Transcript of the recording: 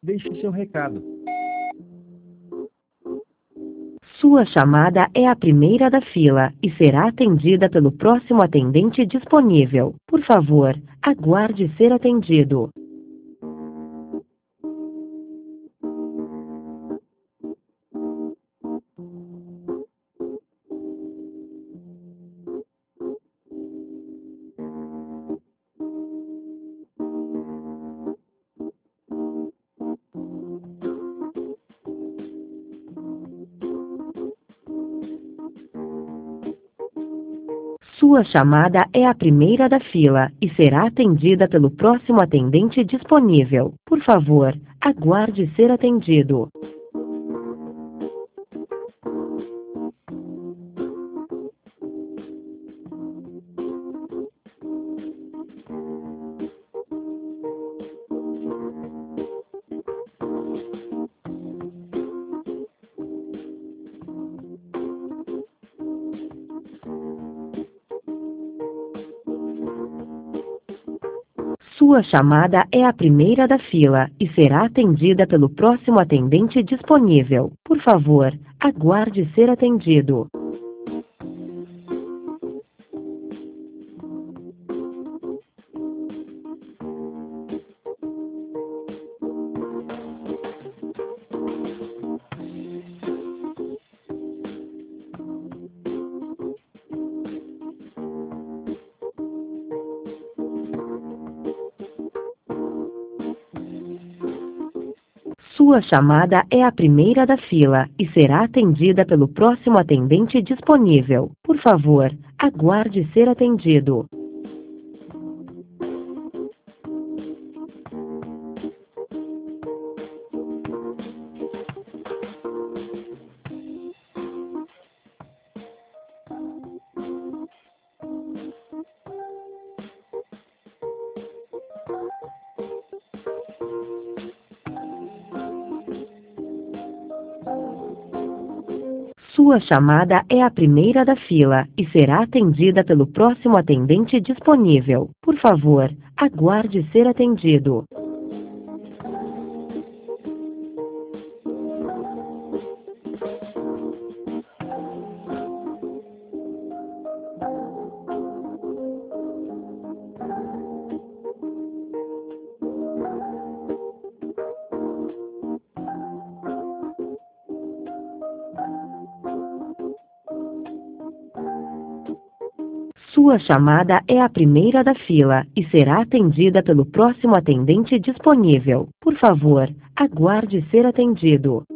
Deixe seu recado. Sua chamada é a primeira da fila e será atendida pelo próximo atendente disponível. Por favor, aguarde ser atendido. Sua chamada é a primeira da fila e será atendida pelo próximo atendente disponível. Por favor, aguarde ser atendido. Sua chamada é a primeira da fila e será atendida pelo próximo atendente disponível. Por favor, aguarde ser atendido. Sua chamada é a primeira da fila e será atendida pelo próximo atendente disponível. Por favor, aguarde ser atendido. Sua chamada é a primeira da fila e será atendida pelo próximo atendente disponível. Por favor, aguarde ser atendido. Sua chamada é a primeira da fila e será atendida pelo próximo atendente disponível. Por favor, aguarde ser atendido.